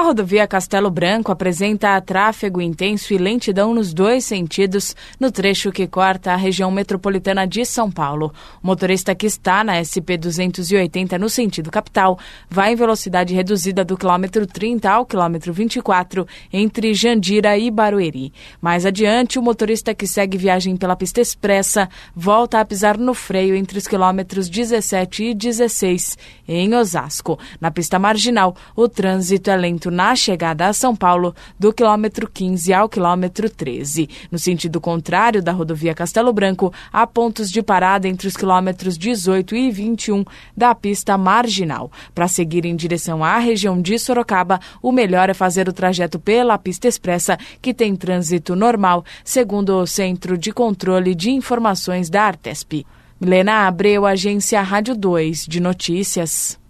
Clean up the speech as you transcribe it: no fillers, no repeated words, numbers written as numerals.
A rodovia Castelo Branco apresenta tráfego intenso e lentidão nos dois sentidos no trecho que corta a região metropolitana de São Paulo. O motorista que está na SP-280 no sentido capital vai em velocidade reduzida do quilômetro 30 ao quilômetro 24 entre Jandira e Barueri. Mais adiante, o motorista que segue viagem pela pista expressa volta a pisar no freio entre os quilômetros 17 e 16 em Osasco. Na pista marginal, o trânsito é lento na chegada a São Paulo, do quilômetro 15 ao quilômetro 13. No sentido contrário da rodovia Castelo Branco, há pontos de parada entre os quilômetros 18 e 21 da pista marginal. Para seguir em direção à região de Sorocaba, o melhor é fazer o trajeto pela pista expressa, que tem trânsito normal, segundo o Centro de Controle de Informações da Artesp. Milena Abreu, Agência Rádio 2 de Notícias.